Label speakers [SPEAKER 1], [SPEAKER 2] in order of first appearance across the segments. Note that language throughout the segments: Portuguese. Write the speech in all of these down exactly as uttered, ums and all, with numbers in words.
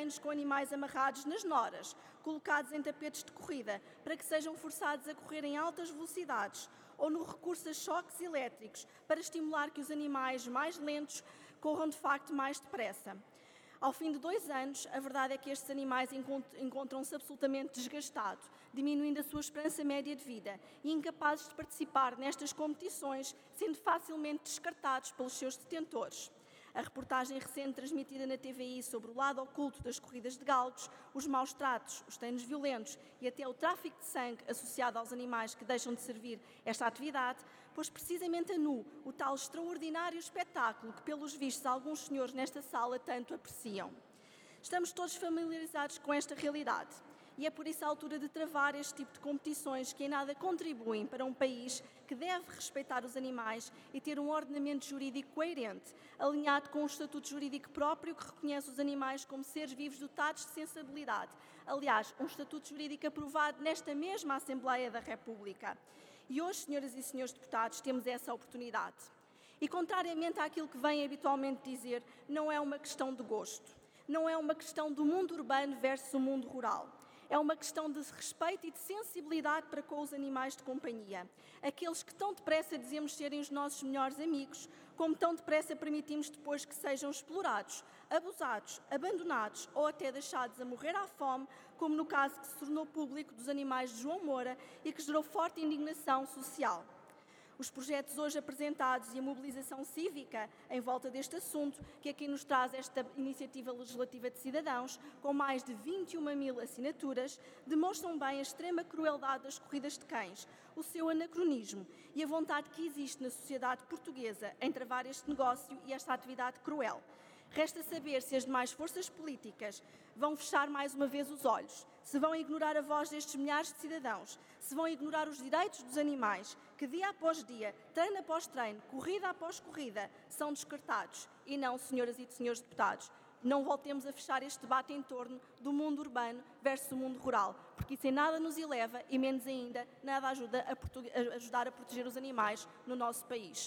[SPEAKER 1] treinos com animais amarrados nas noras, colocados em tapetes de corrida, para que sejam forçados a correr em altas velocidades, ou no recurso a choques elétricos, para estimular que os animais mais lentos corram de facto mais depressa. Ao fim de dois anos, a verdade é que estes animais encontram-se absolutamente desgastados, diminuindo a sua esperança média de vida e incapazes de participar nestas competições, sendo facilmente descartados pelos seus detentores. A reportagem recente transmitida na T V I sobre o lado oculto das corridas de galgos, os maus tratos, os treinos violentos e até o tráfico de sangue associado aos animais que deixam de servir esta atividade, pôs precisamente a nu o tal extraordinário espetáculo que, pelos vistos, alguns senhores nesta sala tanto apreciam. Estamos todos familiarizados com esta realidade. E é por isso a altura de travar este tipo de competições que em nada contribuem para um país que deve respeitar os animais e ter um ordenamento jurídico coerente, alinhado com um estatuto jurídico próprio que reconhece os animais como seres vivos dotados de sensibilidade. Aliás, um estatuto jurídico aprovado nesta mesma Assembleia da República. E hoje, senhoras e senhores deputados, temos essa oportunidade. E, contrariamente àquilo que vem habitualmente dizer, não é uma questão de gosto. Não é uma questão do mundo urbano versus o mundo rural. É uma questão de respeito e de sensibilidade para com os animais de companhia. Aqueles que tão depressa dizemos serem os nossos melhores amigos, como tão depressa permitimos depois que sejam explorados, abusados, abandonados ou até deixados a morrer à fome, como no caso que se tornou público dos animais de João Moura e que gerou forte indignação social. Os projetos hoje apresentados e a mobilização cívica em volta deste assunto, que aqui nos traz esta iniciativa legislativa de cidadãos, com mais de vinte e uma mil assinaturas, demonstram bem a extrema crueldade das corridas de cães, o seu anacronismo e a vontade que existe na sociedade portuguesa em travar este negócio e esta atividade cruel. Resta saber se as demais forças políticas vão fechar mais uma vez os olhos, se vão ignorar a voz destes milhares de cidadãos, se vão ignorar os direitos dos animais que dia após dia, treino após treino, corrida após corrida, são descartados. E não, senhoras e senhores deputados, não voltemos a fechar este debate em torno do mundo urbano versus o mundo rural, porque isso em nada nos eleva e menos ainda nada ajuda a, a ajudar a proteger os animais no nosso país.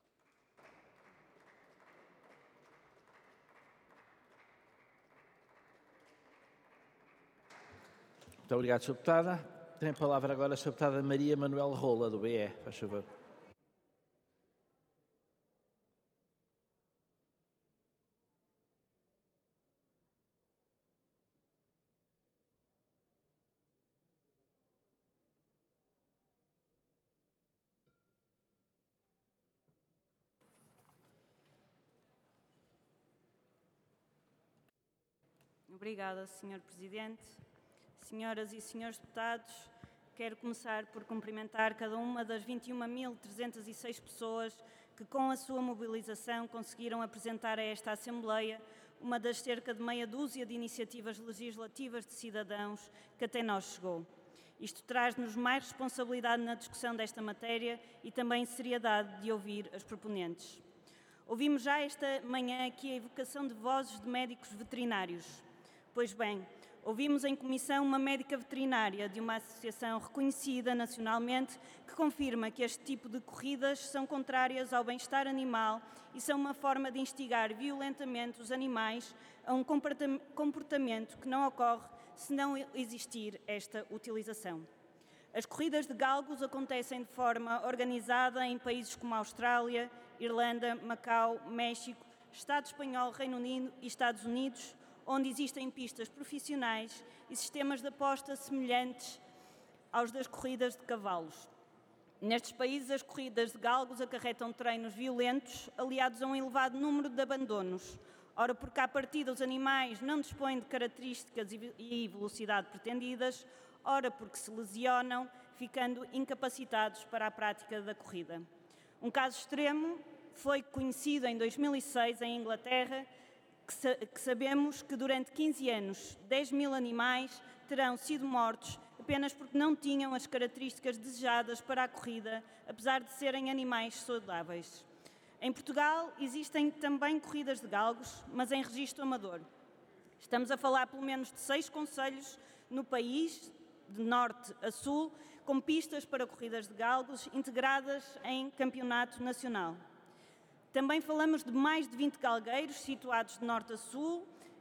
[SPEAKER 2] Muito obrigado, senhora Deputada. Tem a palavra agora a senhora Deputada Maria Manuel Rola, do B E. Faz favor.
[SPEAKER 3] Obrigada, senhor Presidente. Senhoras e senhores deputados, quero começar por cumprimentar cada uma das vinte e uma mil trezentas e seis pessoas que, com a sua mobilização, conseguiram apresentar a esta Assembleia uma das cerca de meia dúzia de iniciativas legislativas de cidadãos que até nós chegou. Isto traz-nos mais responsabilidade na discussão desta matéria e também seriedade de ouvir as proponentes. Ouvimos já esta manhã aqui a evocação de vozes de médicos veterinários. Pois bem, ouvimos em comissão uma médica veterinária de uma associação reconhecida nacionalmente que confirma que este tipo de corridas são contrárias ao bem-estar animal e são uma forma de instigar violentamente os animais a um comportamento que não ocorre se não existir esta utilização. As corridas de galgos acontecem de forma organizada em países como a Austrália, Irlanda, Macau, México, Estado espanhol, Reino Unido e Estados Unidos, onde existem pistas profissionais e sistemas de aposta semelhantes aos das corridas de cavalos. Nestes países, as corridas de galgos acarretam treinos violentos, aliados a um elevado número de abandonos. Ora, porque à partida os animais não dispõem de características e velocidade pretendidas, ora porque se lesionam, ficando incapacitados para a prática da corrida. Um caso extremo foi conhecido em dois mil e seis em Inglaterra, que sabemos que durante quinze anos dez mil animais terão sido mortos apenas porque não tinham as características desejadas para a corrida, apesar de serem animais saudáveis. Em Portugal existem também corridas de galgos, mas em registro amador. Estamos a falar pelo menos de seis concelhos no país, de norte a sul, com pistas para corridas de galgos integradas em campeonato nacional. Também falamos de mais de vinte galgueiros situados de norte a sul,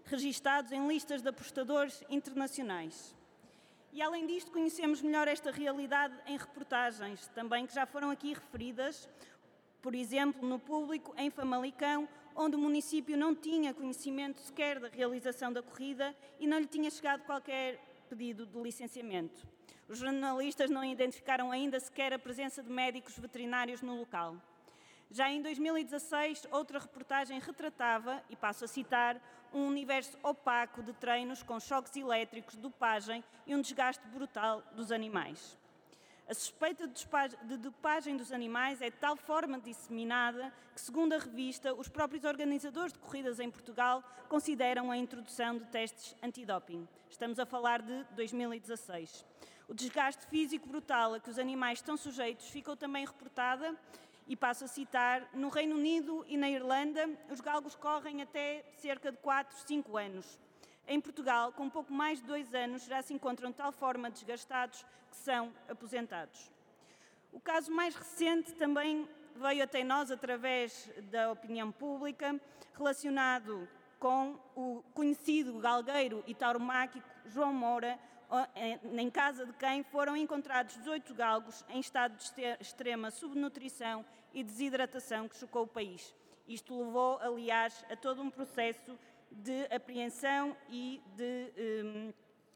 [SPEAKER 3] registados em listas de apostadores internacionais. E, além disto, conhecemos melhor esta realidade em reportagens, também que já foram aqui referidas, por exemplo, no Público, em Famalicão, onde o município não tinha conhecimento sequer da realização da corrida e não lhe tinha chegado qualquer pedido de licenciamento. Os jornalistas não identificaram ainda sequer a presença de médicos veterinários no local. Já em dois mil e dezasseis, outra reportagem retratava, e passo a citar, um universo opaco de treinos com choques elétricos, dopagem e um desgaste brutal dos animais. A suspeita de dopagem dos animais é de tal forma disseminada que, segundo a revista, os próprios organizadores de corridas em Portugal consideram a introdução de testes antidoping. Estamos a falar de dois mil e dezasseis. O desgaste físico brutal a que os animais estão sujeitos ficou também reportada, e passo a citar, no Reino Unido e na Irlanda, os galgos correm até cerca de quatro, cinco anos. Em Portugal, com pouco mais de dois anos, já se encontram de tal forma desgastados que são aposentados. O caso mais recente também veio até nós através da opinião pública, relacionado com o conhecido galgueiro e tauromáquico João Moura, em casa de quem foram encontrados dezoito galgos em estado de extrema subnutrição e desidratação que chocou o país. Isto levou, aliás, a todo um processo de apreensão e de,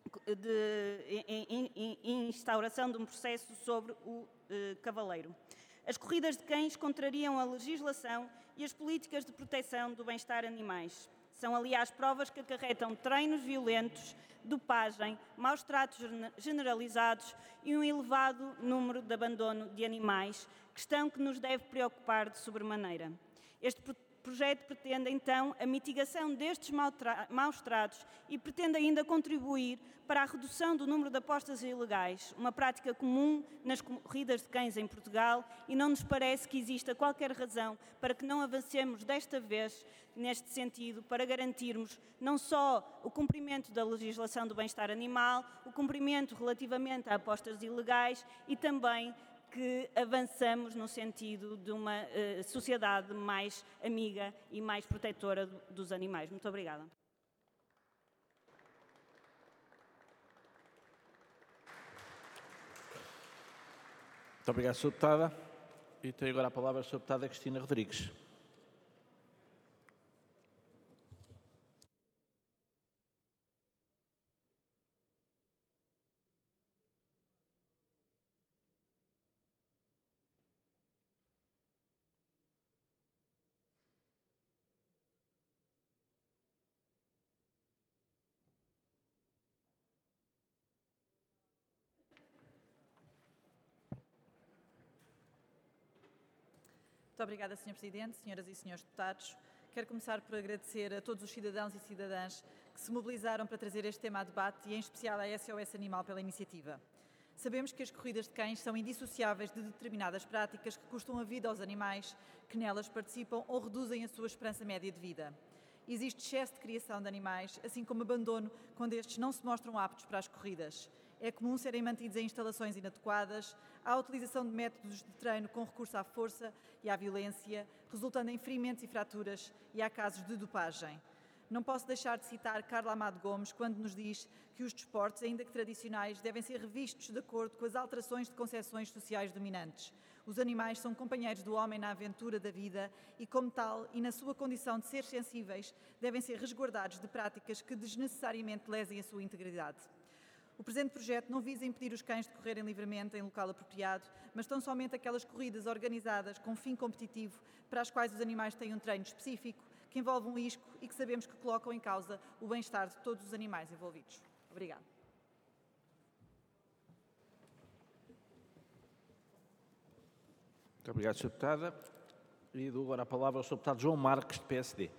[SPEAKER 3] de, de instauração de um processo sobre o eh, cavaleiro. As corridas de cães contrariam a legislação e as políticas de proteção do bem-estar animais. São, aliás, provas que acarretam treinos violentos, dopagem, maus tratos generalizados e um elevado número de abandono de animais, questão que nos deve preocupar de sobremaneira. Este projeto pretende, então, a mitigação destes maus tratos e pretende ainda contribuir para a redução do número de apostas ilegais, uma prática comum nas corridas de cães em Portugal, e não nos parece que exista qualquer razão para que não avancemos desta vez neste sentido, para garantirmos não só o cumprimento da legislação do bem-estar animal, o cumprimento relativamente a apostas ilegais e também que avançamos no sentido de uma uh, sociedade mais amiga e mais protetora do, dos animais. Muito obrigada.
[SPEAKER 2] Muito obrigado, senhora Deputada. E tenho agora a palavra a senhora Deputada Cristina Rodrigues.
[SPEAKER 4] Muito obrigada, senhor Presidente, senhoras e senhores deputados. Quero começar por agradecer a todos os cidadãos e cidadãs que se mobilizaram para trazer este tema a debate e, em especial, à S O S Animal pela iniciativa. Sabemos que as corridas de cães são indissociáveis de determinadas práticas que custam a vida aos animais que nelas participam ou reduzem a sua esperança média de vida. Existe excesso de criação de animais, assim como abandono quando estes não se mostram aptos para as corridas. É comum serem mantidos em instalações inadequadas, há a utilização de métodos de treino com recurso à força e à violência, resultando em ferimentos e fraturas, e há casos de dopagem. Não posso deixar de citar Carla Amado Gomes quando nos diz que os desportos, ainda que tradicionais, devem ser revistos de acordo com as alterações de concepções sociais dominantes. Os animais são companheiros do homem na aventura da vida e, como tal, e na sua condição de ser sensíveis, devem ser resguardados de práticas que desnecessariamente lesem a sua integridade. O presente projeto não visa impedir os cães de correrem livremente em local apropriado, mas tão somente aquelas corridas organizadas com fim competitivo para as quais os animais têm um treino específico, que envolve um risco e que sabemos que colocam em causa o bem-estar de todos os animais envolvidos. Obrigada.
[SPEAKER 2] Muito obrigado, senhora Deputada. E dou agora a palavra ao senhor Deputado João Marques, de P S D.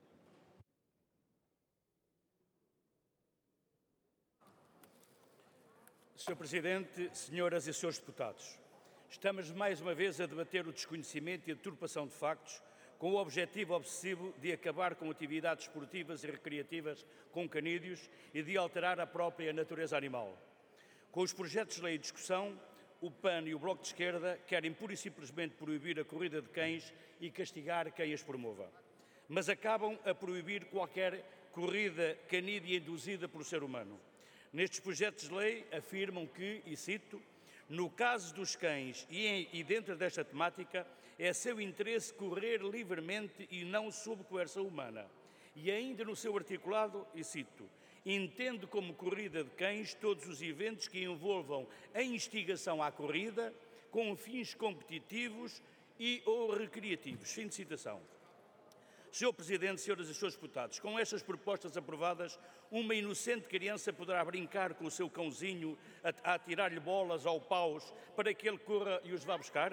[SPEAKER 5] senhor Presidente, senhoras e senhores deputados, estamos mais uma vez a debater o desconhecimento e a deturpação de factos com o objetivo obsessivo de acabar com atividades esportivas e recreativas com canídeos e de alterar a própria natureza animal. Com os projetos de lei em discussão, o P A N e o Bloco de Esquerda querem pura e simplesmente proibir a corrida de cães e castigar quem as promova. Mas acabam a proibir qualquer corrida canídea induzida pelo ser humano. Nestes projetos de lei afirmam que, e cito, no caso dos cães e, em, e dentro desta temática, é seu interesse correr livremente e não sob coerção humana. E ainda no seu articulado, e cito, entende como corrida de cães todos os eventos que envolvam a instigação à corrida com fins competitivos e ou recreativos. Fim de citação. senhor Presidente, senhoras e senhores deputados, com estas propostas aprovadas, uma inocente criança poderá brincar com o seu cãozinho a, a atirar-lhe bolas ou paus para que ele corra e os vá buscar?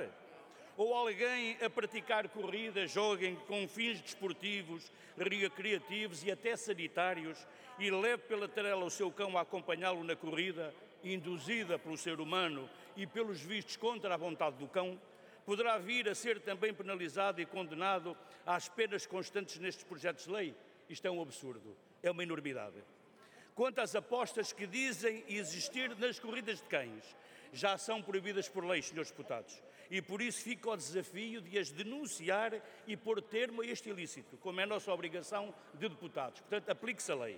[SPEAKER 5] Ou alguém a praticar corridas, joguem com fins desportivos, recreativos e até sanitários e leve pela trela o seu cão a acompanhá-lo na corrida, induzida pelo ser humano e pelos vistos contra a vontade do cão, poderá vir a ser também penalizado e condenado às penas constantes nestes projetos de lei. Isto é um absurdo, é uma enormidade. Quanto às apostas que dizem existir nas corridas de cães, já são proibidas por lei, senhores deputados, e por isso fica o desafio de as denunciar e pôr termo a este ilícito, como é a nossa obrigação de deputados. Portanto, aplique-se a lei.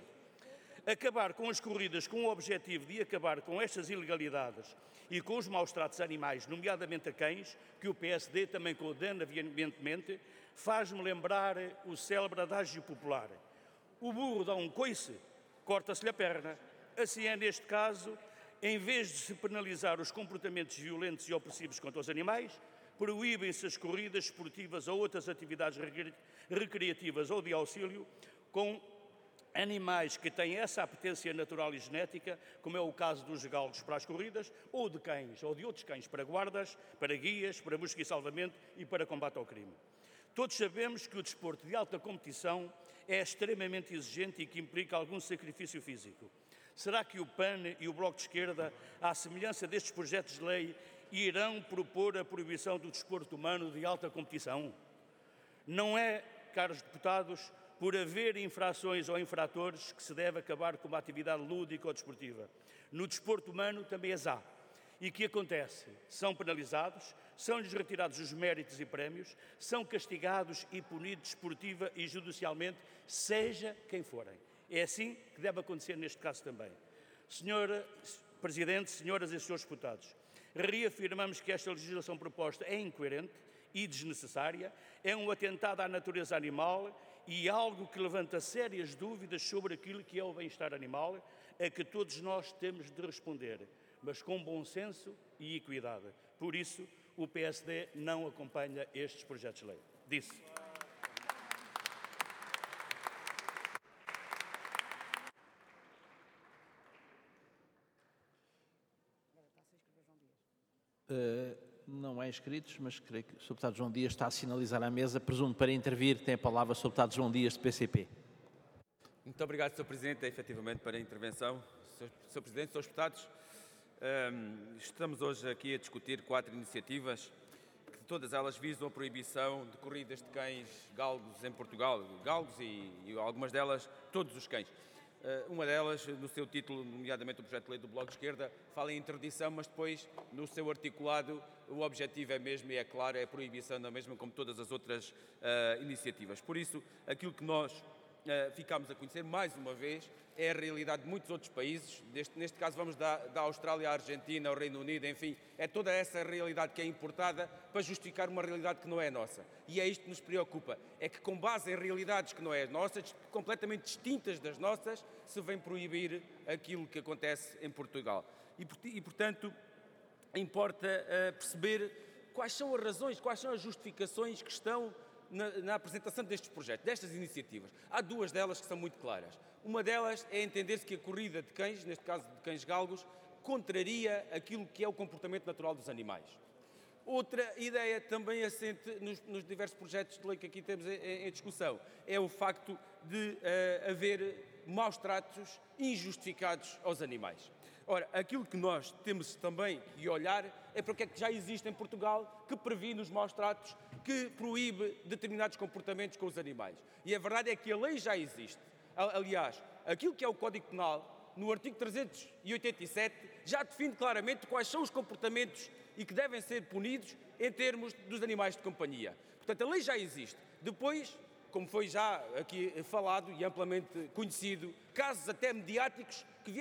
[SPEAKER 5] Acabar com as corridas com o objetivo de acabar com estas ilegalidades e com os maus-tratos a animais, nomeadamente a cães, que o P S D também condena veementemente, faz-me lembrar o célebre adágio popular. O burro dá um coice, corta-se-lhe a perna. Assim é neste caso, em vez de se penalizar os comportamentos violentos e opressivos contra os animais, proíbem-se as corridas esportivas ou outras atividades recreativas ou de auxílio com animais que têm essa apetência natural e genética, como é o caso dos galgos para as corridas, ou de cães, ou de outros cães para guardas, para guias, para busca e salvamento e para combate ao crime. Todos sabemos que o desporto de alta competição é extremamente exigente e que implica algum sacrifício físico. Será que o P A N e o Bloco de Esquerda, à semelhança destes projetos de lei, irão propor a proibição do desporto humano de alta competição? Não é, caros deputados, por haver infrações ou infratores que se deve acabar com uma atividade lúdica ou desportiva. No desporto humano também as há. E o que acontece? São penalizados, são-lhes retirados os méritos e prémios, são castigados e punidos desportiva e judicialmente, seja quem forem. É assim que deve acontecer neste caso também. senhor Presidente, senhoras e senhores deputados, reafirmamos que esta legislação proposta é incoerente e desnecessária, é um atentado à natureza animal e algo que levanta sérias dúvidas sobre aquilo que é o bem-estar animal, a que todos nós temos de responder, mas com bom senso e equidade. Por isso, o P S D não acompanha estes projetos de lei. Disse.
[SPEAKER 2] Uh, não há inscritos, mas creio que o senhor Deputado João Dias está a sinalizar à mesa. Presumo para intervir. Tem a palavra o senhor Deputado João Dias, do P C P.
[SPEAKER 6] Muito obrigado, senhor Presidente, efetivamente, para a intervenção. senhor Presidente, senhores Deputados, um, estamos hoje aqui a discutir quatro iniciativas, que todas elas visam a proibição de corridas de cães galgos em Portugal. Galgos e, e algumas delas, todos os cães. Uma delas, no seu título, nomeadamente o projeto de lei do Bloco de Esquerda, fala em interdição, mas depois, no seu articulado, o objetivo é mesmo e é claro, é a proibição da mesma, como todas as outras uh, iniciativas. Por isso, aquilo que nós uh, ficamos a conhecer, mais uma vez, é a realidade de muitos outros países. Neste, neste caso, vamos da, da Austrália à Argentina, ao Reino Unido, enfim, é toda essa realidade que é importada para justificar uma realidade que não é nossa. E é isto que nos preocupa, é que com base em realidades que não é nossas, completamente distintas das nossas, se vem proibir aquilo que acontece em Portugal. E, e portanto, importa uh, perceber quais são as razões, quais são as justificações que estão na, na apresentação destes projetos, destas iniciativas. Há duas delas que são muito claras. Uma delas é entender-se que a corrida de cães, neste caso de cães galgos, contraria aquilo que é o comportamento natural dos animais. Outra ideia também assente nos, nos diversos projetos de lei que aqui temos em, em discussão é o facto de uh, haver maus-tratos injustificados aos animais. Ora, aquilo que nós temos também de olhar é para o que é que já existe em Portugal que previne os maus-tratos, que proíbe determinados comportamentos com os animais. E a verdade é que a lei já existe. Aliás, aquilo que é o Código Penal, no artigo trezentos e oitenta e sete, já define claramente quais são os comportamentos e que devem ser punidos em termos dos animais de companhia. Portanto, a lei já existe. Depois, como foi já aqui falado e amplamente conhecido, casos até mediáticos que vieram